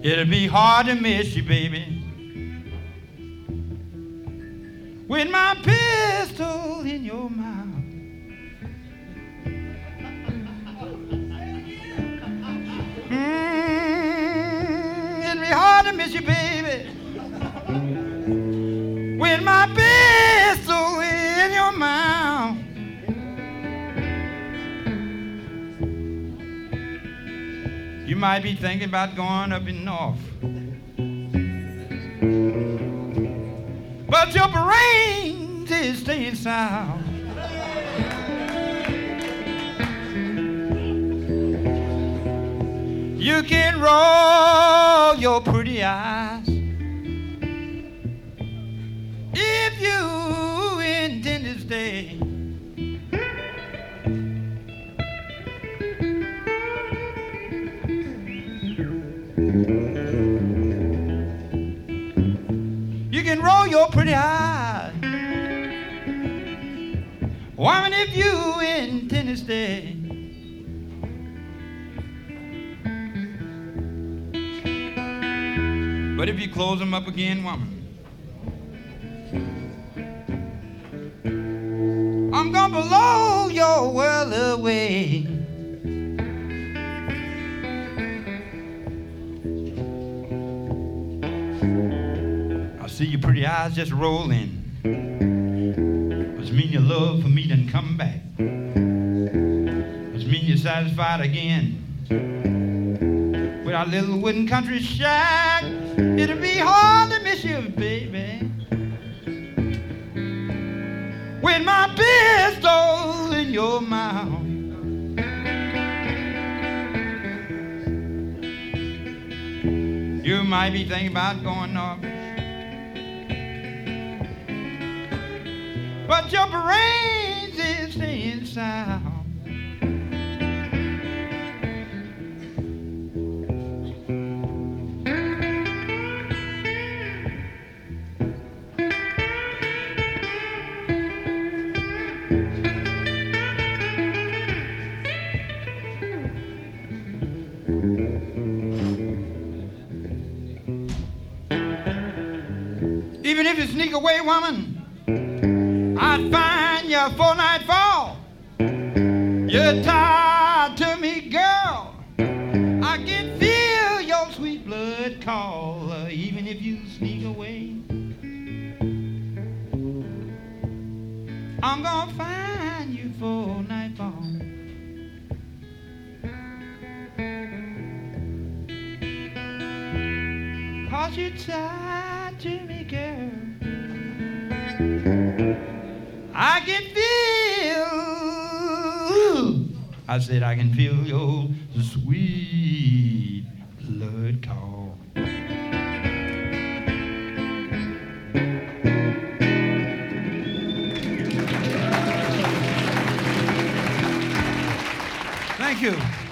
It'll be hard to miss you, baby, with my pistol in your mouth. It'll be hard to miss you, baby, with my pistol in your mouth. You might be thinking about going up in north, but your brain is staying south. You can roll your pretty eyes if you intend to stay. You can roll your pretty eyes, woman, if you intend to stay. But if you close them up again, woman, I'm gonna blow your world away. I see your pretty eyes just rolling, which mean your love for me done come back, which mean you're satisfied again with our little wooden country shack. It'll be hard to miss you, baby, with my pistol in your mouth. You might be thinking about going north, but your brains is staying south. Even if you sneak away, woman, I'd find you for nightfall. You're tied to me, girl. I can feel your sweet blood call. Even if you sneak away, I'm gonna find you for nightfall. 'Cause you're tied to me, girl. I can feel, I said I can feel your sweet blood call. Thank you.